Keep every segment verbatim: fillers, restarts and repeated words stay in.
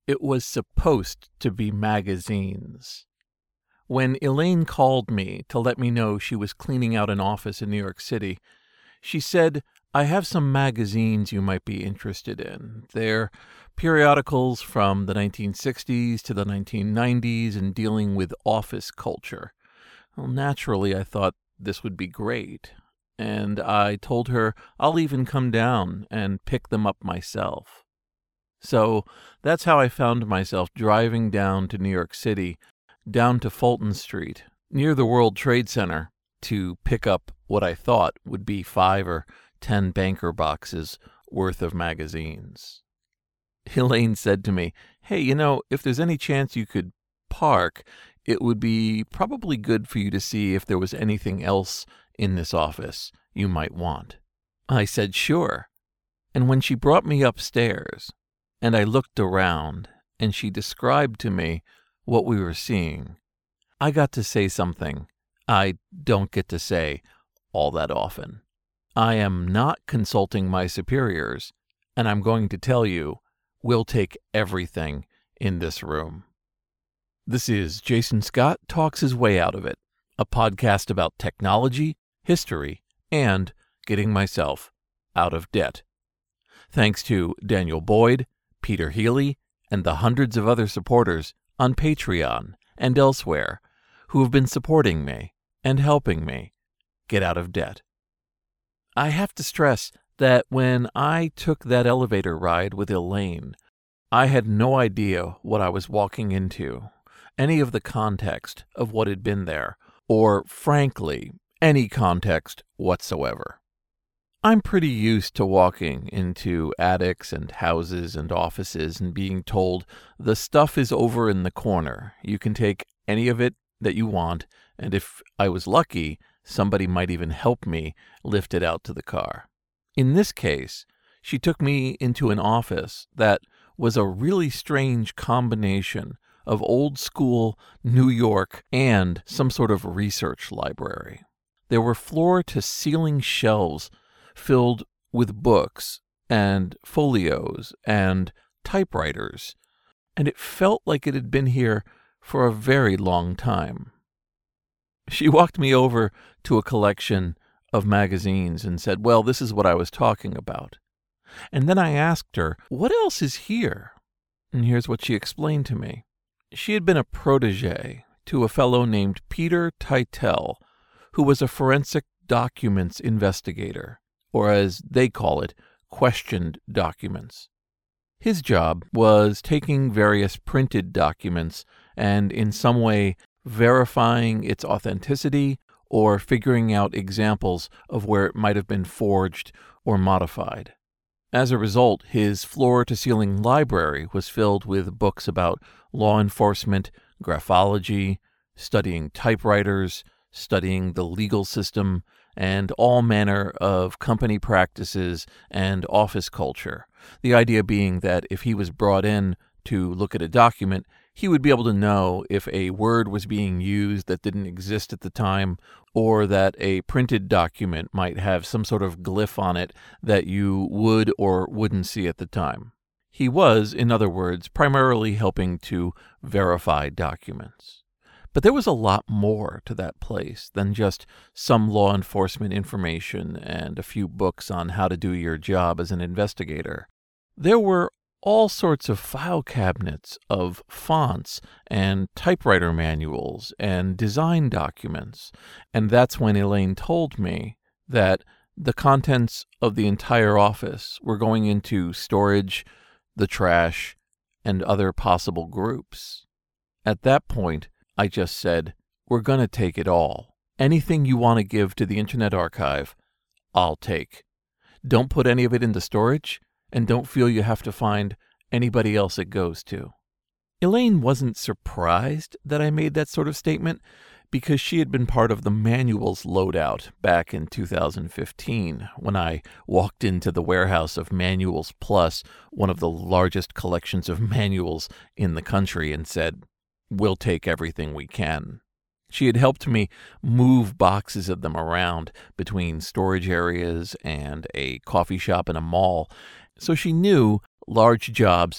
It was supposed to be magazines. When Elaine called me to let me know she was cleaning out an office in New York City, she said, "I have some magazines you might be interested in. They're periodicals from the nineteen sixties to the nineteen nineties and dealing with office culture." Well, naturally, I thought this would be great, and I told her I'll even come down and pick them up myself. So that's how I found myself driving down to New York City, down to Fulton Street, near the World Trade Center, to pick up what I thought would be five or ten banker boxes worth of magazines. Elaine said to me, "Hey, you know, if there's any chance you could park, it would be probably good for you to see if there was anything else in this office you might want." I said, "Sure." And when she brought me upstairs, and I looked around, and she described to me what we were seeing, I got to say something I don't get to say all that often. I am not consulting my superiors, and I'm going to tell you, we'll take everything in this room. This is Jason Scott Talks His Way Out of It, a podcast about technology, history, and getting myself out of debt. Thanks to Daniel Boyd, Peter Healy, and the hundreds of other supporters on Patreon and elsewhere who have been supporting me and helping me get out of debt. I have to stress that when I took that elevator ride with Elaine, I had no idea what I was walking into, any of the context of what had been there, or, frankly, any context whatsoever. I'm pretty used to walking into attics and houses and offices and being told the stuff is over in the corner. You can take any of it that you want, and if I was lucky, somebody might even help me lift it out to the car. In this case, she took me into an office that was a really strange combination of old school New York and some sort of research library. There were floor-to-ceiling shelves filled with books and folios and typewriters, and it felt like it had been here for a very long time. She walked me over to a collection of magazines and said, "Well, this is what I was talking about." And then I asked her, "What else is here?" And here's what she explained to me. She had been a protege to a fellow named Peter Teitel, who was a forensic documents investigator, or as they call it, questioned documents. His job was taking various printed documents and in some way verifying its authenticity or figuring out examples of where it might have been forged or modified. As a result, his floor-to-ceiling library was filled with books about law enforcement, graphology, studying typewriters, studying the legal system, and all manner of company practices and office culture. The idea being that if he was brought in to look at a document, he would be able to know if a word was being used that didn't exist at the time, or that a printed document might have some sort of glyph on it that you would or wouldn't see at the time. He was, in other words, primarily helping to verify documents. But there was a lot more to that place than just some law enforcement information and a few books on how to do your job as an investigator. There were all sorts of file cabinets of fonts and typewriter manuals and design documents. And that's when Elaine told me that the contents of the entire office were going into storage, the trash, and other possible groups. At that point, I just said, "We're going to take it all. Anything you want to give to the Internet Archive, I'll take. Don't put any of it into storage, and don't feel you have to find anybody else it goes to." Elaine wasn't surprised that I made that sort of statement because she had been part of the manuals loadout back in two thousand fifteen when I walked into the warehouse of Manuals Plus, one of the largest collections of manuals in the country, and said, "We'll take everything we can." She had helped me move boxes of them around between storage areas and a coffee shop and a mall, so she knew large jobs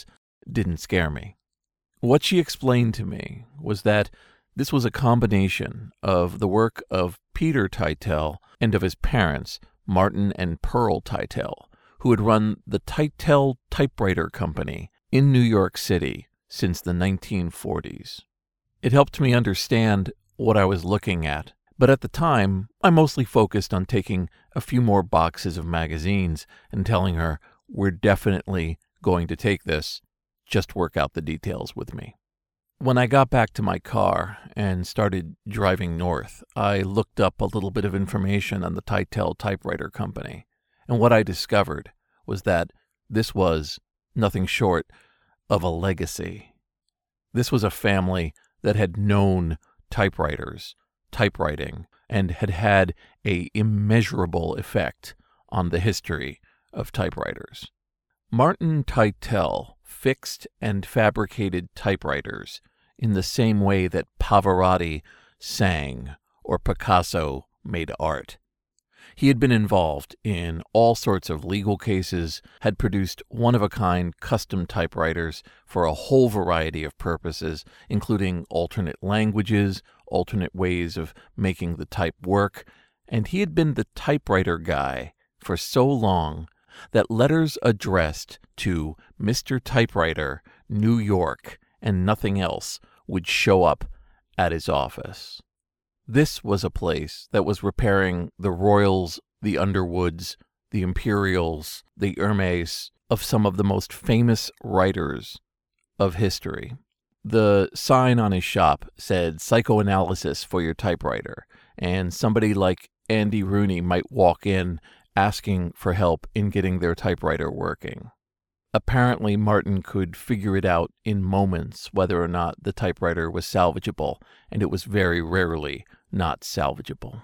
didn't scare me. What she explained to me was that this was a combination of the work of Peter Tytell and of his parents, Martin and Pearl Tytell, who had run the Tytell Typewriter Company in New York City since the nineteen forties. It helped me understand what I was looking at, but at the time, I mostly focused on taking a few more boxes of magazines and telling her, we're definitely going to take this, just work out the details with me. When I got back to my car and started driving north, I looked up a little bit of information on the Tytell Typewriter Company, and what I discovered was that this was nothing short of a legacy. This was a family that had known typewriters, typewriting, and had had an immeasurable effect on the history of typewriters. Martin Tytell fixed and fabricated typewriters in the same way that Pavarotti sang or Picasso made art. He had been involved in all sorts of legal cases, had produced one-of-a-kind custom typewriters for a whole variety of purposes, including alternate languages, alternate ways of making the type work, and he had been the typewriter guy for so long that letters addressed to Mister Typewriter, New York, and nothing else would show up at his office. This was a place that was repairing the Royals, the Underwoods, the Imperials, the Hermes of some of the most famous writers of history. The sign on his shop said psychoanalysis for your typewriter, and somebody like Andy Rooney might walk in asking for help in getting their typewriter working. Apparently, Martin could figure it out in moments whether or not the typewriter was salvageable, and it was very rarely not salvageable.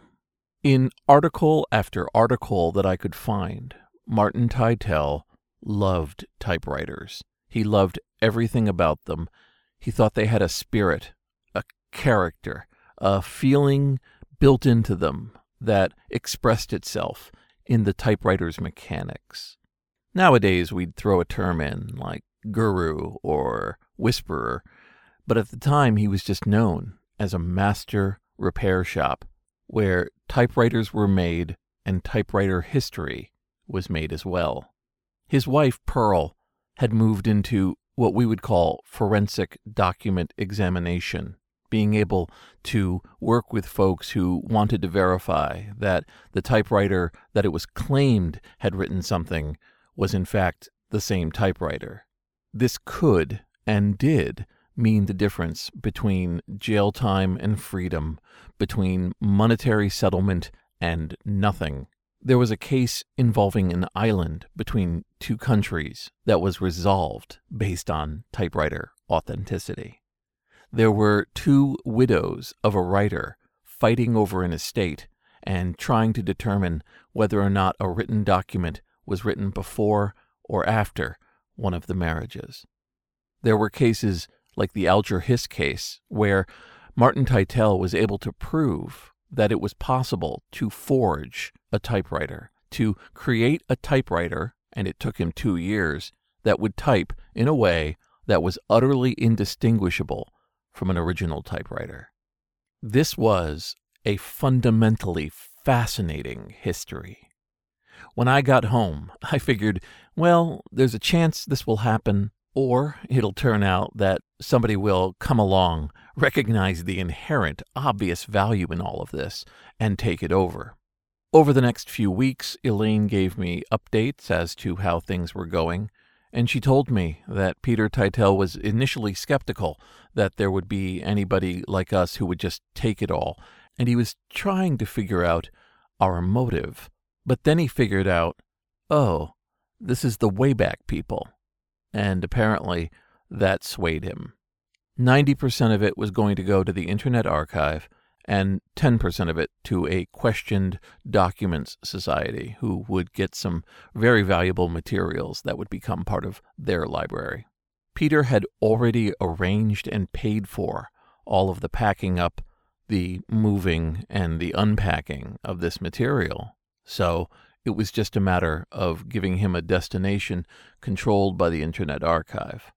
In article after article that I could find, Martin Tytell loved typewriters. He loved everything about them. He thought they had a spirit, a character, a feeling built into them that expressed itself in the typewriter's mechanics. Nowadays, we'd throw a term in like guru or whisperer, but at the time he was just known as a master repair shop where typewriters were made and typewriter history was made as well. His wife, Pearl, had moved into what we would call forensic document examination, being able to work with folks who wanted to verify that the typewriter that it was claimed had written something was in fact the same typewriter. This could and did mean the difference between jail time and freedom, between monetary settlement and nothing. There was a case involving an island between two countries that was resolved based on typewriter authenticity. There were two widows of a writer fighting over an estate and trying to determine whether or not a written document was written before or after one of the marriages. There were cases like the Alger Hiss case, where Martin Tytell was able to prove that it was possible to forge a typewriter, to create a typewriter, and it took him two years, that would type in a way that was utterly indistinguishable from an original typewriter. This was a fundamentally fascinating history. When I got home, I figured, well, there's a chance this will happen, or it'll turn out that somebody will come along, recognize the inherent, obvious value in all of this, and take it over. Over the next few weeks, Elaine gave me updates as to how things were going, and she told me that Peter Tytell was initially skeptical that there would be anybody like us who would just take it all, and he was trying to figure out our motive. But then he figured out, oh, this is the Wayback People. And apparently that swayed him. ninety percent of it was going to go to the Internet Archive, and ten percent of it to a questioned documents society who would get some very valuable materials that would become part of their library. Peter had already arranged and paid for all of the packing up, the moving, and the unpacking of this material. So it was just a matter of giving him a destination controlled by the Internet Archive.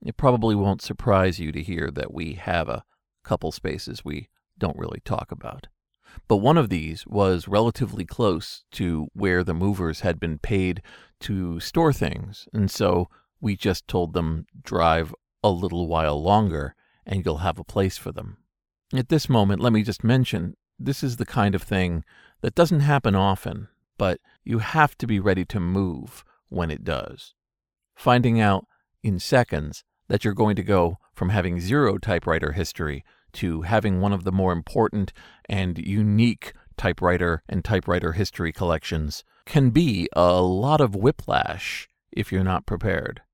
It probably won't surprise you to hear that we have a couple spaces we don't really talk about. But one of these was relatively close to where the movers had been paid to store things, and so we just told them, drive a little while longer and you'll have a place for them. At this moment, let me just mention, this is the kind of thing that doesn't happen often, but you have to be ready to move when it does. Finding out in seconds that you're going to go from having zero typewriter history to having one of the more important and unique typewriter and typewriter history collections can be a lot of whiplash if you're not prepared.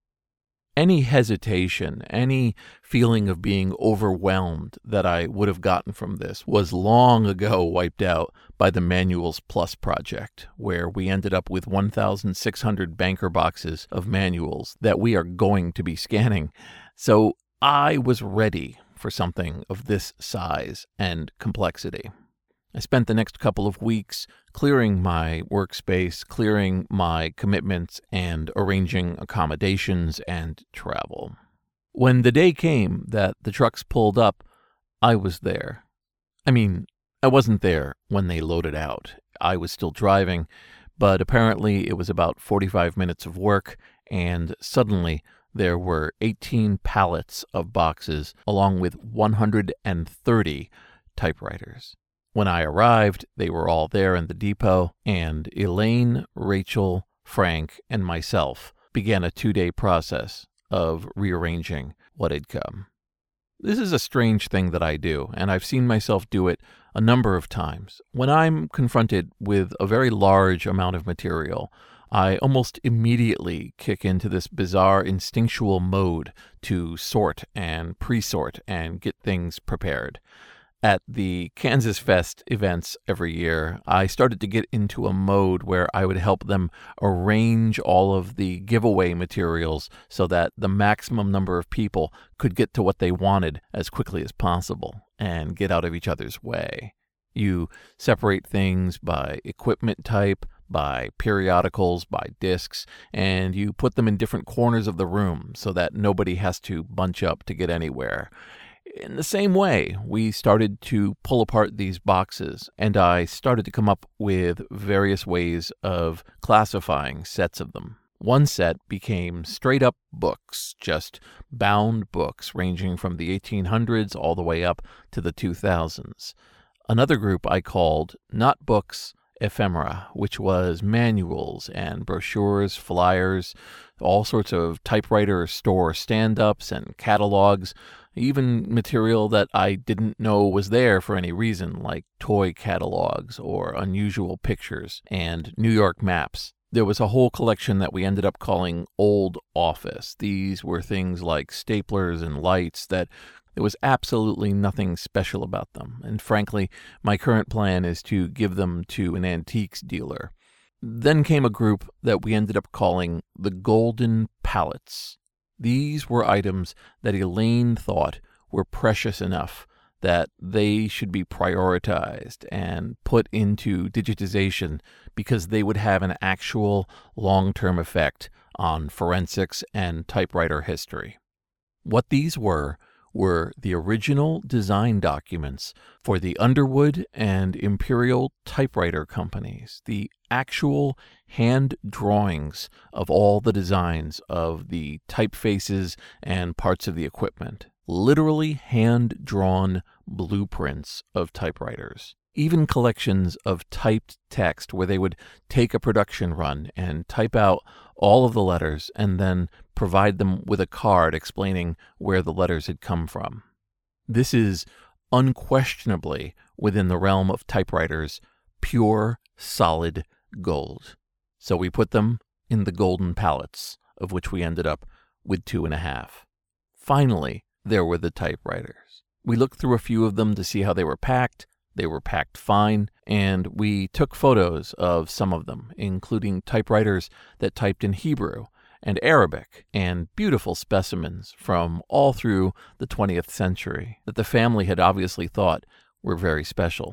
Any hesitation, any feeling of being overwhelmed that I would have gotten from this was long ago wiped out by the Manuals Plus project, where we ended up with one thousand six hundred banker boxes of manuals that we are going to be scanning. So I was ready for something of this size and complexity. I spent the next couple of weeks clearing my workspace, clearing my commitments, and arranging accommodations and travel. When the day came that the trucks pulled up, I was there. I mean, I wasn't there when they loaded out. I was still driving, but apparently it was about forty-five minutes of work, and suddenly there were eighteen pallets of boxes along with one hundred thirty typewriters. When I arrived, they were all there in the depot, and Elaine, Rachel, Frank, and myself began a two-day process of rearranging what had come. This is a strange thing that I do, and I've seen myself do it a number of times. When I'm confronted with a very large amount of material, I almost immediately kick into this bizarre instinctual mode to sort and pre-sort and get things prepared. At the Kansas Fest events every year, I started to get into a mode where I would help them arrange all of the giveaway materials so that the maximum number of people could get to what they wanted as quickly as possible and get out of each other's way. You separate things by equipment type, by periodicals, by discs, and you put them in different corners of the room so that nobody has to bunch up to get anywhere. In the same way, we started to pull apart these boxes, and I started to come up with various ways of classifying sets of them. One set became straight-up books, just bound books ranging from the eighteen hundreds all the way up to the two thousands. Another group I called Not Books, Ephemera, which was manuals and brochures, flyers, all sorts of typewriter store stand-ups and catalogs, even material that I didn't know was there for any reason, like toy catalogs or unusual pictures and New York maps. There was a whole collection that we ended up calling Old Office. These were things like staplers and lights that there was absolutely nothing special about them. And frankly, my current plan is to give them to an antiques dealer. Then came a group that we ended up calling the Golden Pallets. These were items that Elaine thought were precious enough that they should be prioritized and put into digitization because they would have an actual long-term effect on forensics and typewriter history. What these were were the original design documents for the Underwood and Imperial typewriter companies, the actual hand drawings of all the designs of the typefaces and parts of the equipment, literally hand-drawn blueprints of typewriters. Even collections of typed text where they would take a production run and type out all of the letters and then provide them with a card explaining where the letters had come from. This is unquestionably within the realm of typewriters, pure, solid gold. So we put them in the golden pallets, of which we ended up with two and a half. Finally, there were the typewriters. We looked through a few of them to see how they were packed. They were packed fine, and we took photos of some of them, including typewriters that typed in Hebrew and Arabic, and beautiful specimens from all through the twentieth century that the family had obviously thought were very special.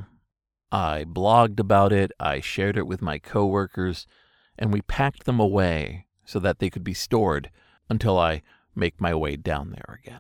I blogged about it, I shared it with my coworkers, and we packed them away so that they could be stored until I make my way down there again.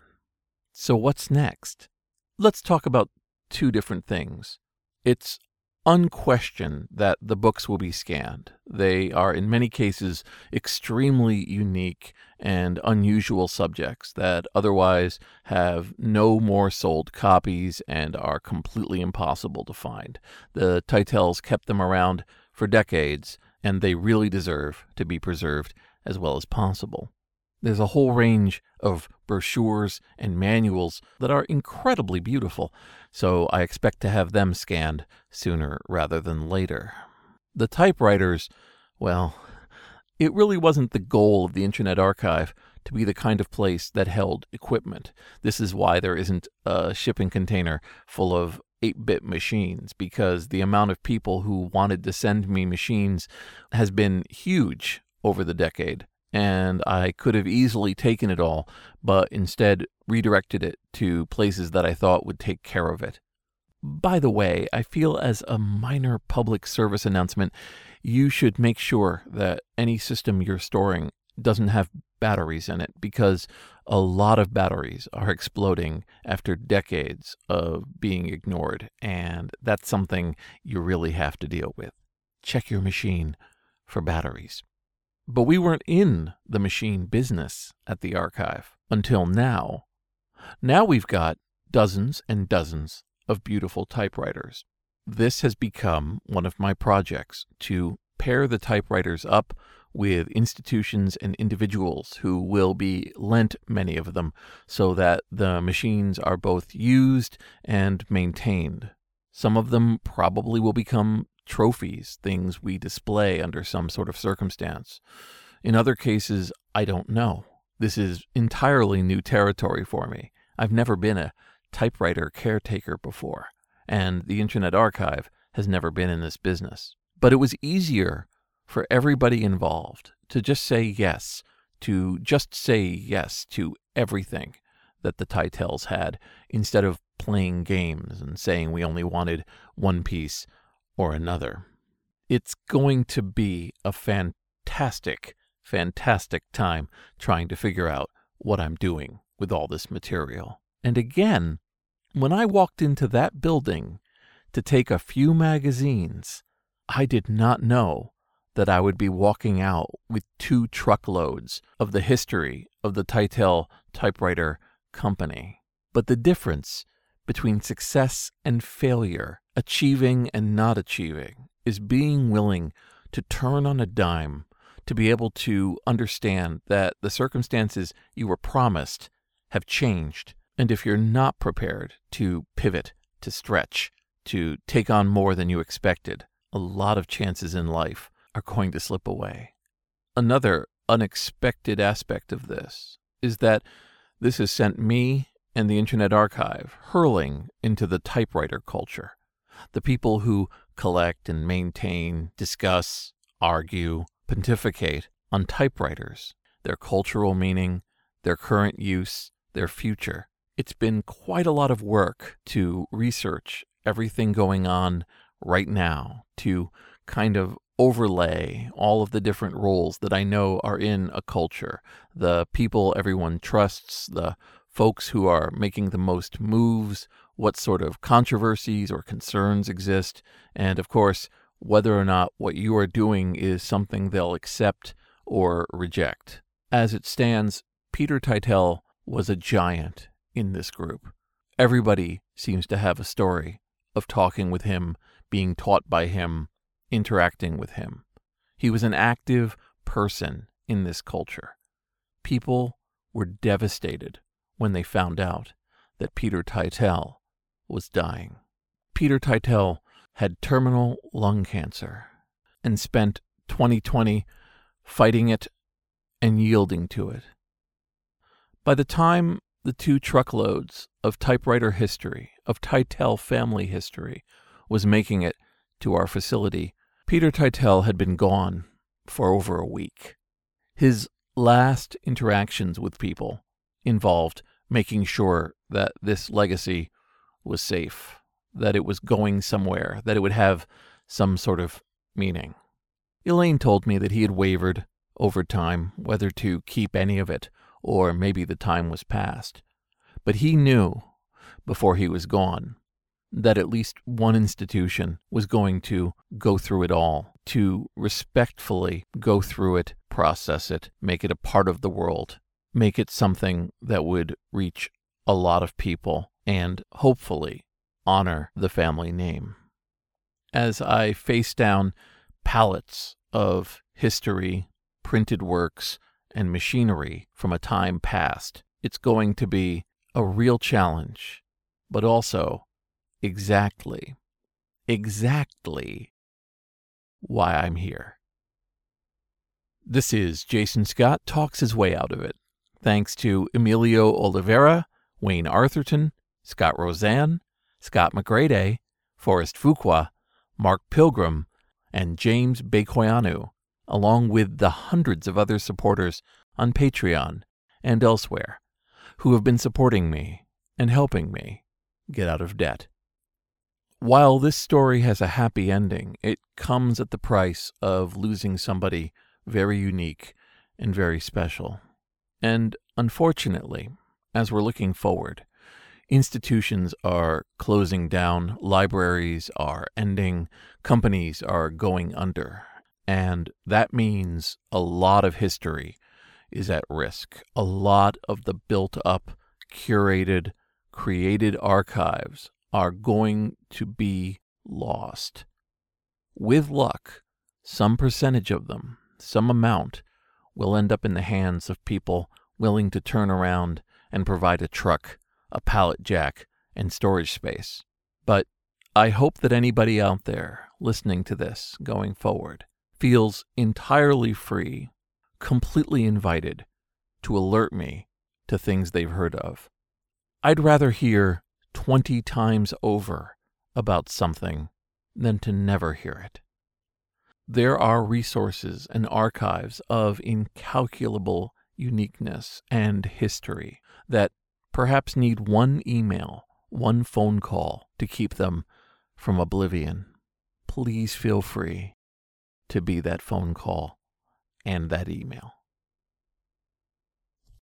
So what's next? Let's talk about two different things. It's unquestioned that the books will be scanned. They are, in many cases, extremely unique and unusual subjects that otherwise have no more sold copies and are completely impossible to find. The Teitels kept them around for decades, and they really deserve to be preserved as well as possible. There's a whole range of brochures and manuals that are incredibly beautiful, so I expect to have them scanned sooner rather than later. The typewriters, well, it really wasn't the goal of the Internet Archive to be the kind of place that held equipment. This is why there isn't a shipping container full of eight-bit machines, because the amount of people who wanted to send me machines has been huge over the decade. And I could have easily taken it all, but instead redirected it to places that I thought would take care of it. By the way, I feel as a minor public service announcement, you should make sure that any system you're storing doesn't have batteries in it, because a lot of batteries are exploding after decades of being ignored, and that's something you really have to deal with. Check your machine for batteries. But we weren't in the machine business at the archive until now. Now we've got dozens and dozens of beautiful typewriters. This has become one of my projects, to pair the typewriters up with institutions and individuals who will be lent many of them, so that the machines are both used and maintained. Some of them probably will become trophies, things we display under some sort of circumstance. In other cases, I don't know. This is entirely new territory for me. I've never been a typewriter caretaker before, and the Internet Archive has never been in this business. But it was easier for everybody involved to just say yes, to just say yes to everything that the Teitels had, instead of playing games and saying we only wanted one piece or another. It's going to be a fantastic, fantastic time trying to figure out what I'm doing with all this material. And again, when I walked into that building to take a few magazines, I did not know that I would be walking out with two truckloads of the history of the Teitel Typewriter Company. But the difference between success and failure, achieving and not achieving, is being willing to turn on a dime, to be able to understand that the circumstances you were promised have changed. And if you're not prepared to pivot, to stretch, to take on more than you expected, a lot of chances in life are going to slip away. Another unexpected aspect of this is that this has sent me and the Internet Archive hurling into the typewriter culture. The people who collect and maintain, discuss, argue, pontificate on typewriters, their cultural meaning, their current use, their future. It's been quite a lot of work to research everything going on right now, to kind of overlay all of the different roles that I know are in a culture, the people everyone trusts, the folks who are making the most moves, what sort of controversies or concerns exist, and of course, whether or not what you are doing is something they'll accept or reject. As it stands, Peter Teitel was a giant in this group. Everybody seems to have a story of talking with him, being taught by him, interacting with him. He was an active person in this culture. People were devastated when they found out that Peter Teitel was dying. Peter Teitel had terminal lung cancer and spent twenty twenty fighting it and yielding to it. By the time the two truckloads of typewriter history, of Teitel family history, was making it to our facility, Peter Teitel had been gone for over a week. His last interactions with people involved making sure that this legacy was safe, that it was going somewhere, that it would have some sort of meaning. Elaine told me that he had wavered over time whether to keep any of it or maybe the time was past. But he knew, before he was gone, that at least one institution was going to go through it all, to respectfully go through it, process it, make it a part of the world, make it something that would reach a lot of people and hopefully honor the family name. As I face down pallets of history, printed works, and machinery from a time past, it's going to be a real challenge, but also exactly, exactly why I'm here. This is Jason Scott Talks His Way Out of It. Thanks to Emilio Oliveira, Wayne Arthurton, Scott Roseanne, Scott McGrady, Forrest Fuqua, Mark Pilgrim, and James Bekoyanu, along with the hundreds of other supporters on Patreon and elsewhere who have been supporting me and helping me get out of debt. While this story has a happy ending, it comes at the price of losing somebody very unique and very special. And unfortunately, as we're looking forward, institutions are closing down, libraries are ending, companies are going under, and that means a lot of history is at risk. A lot of the built-up, curated, created archives are going to be lost. With luck, some percentage of them, some amount, will end up in the hands of people willing to turn around and provide a truck, a pallet jack, and storage space. But I hope that anybody out there listening to this going forward feels entirely free, completely invited to alert me to things they've heard of. I'd rather hear twenty times over about something than to never hear it. There are resources and archives of incalculable uniqueness and history that perhaps need one email, one phone call to keep them from oblivion. Please feel free to be that phone call and that email.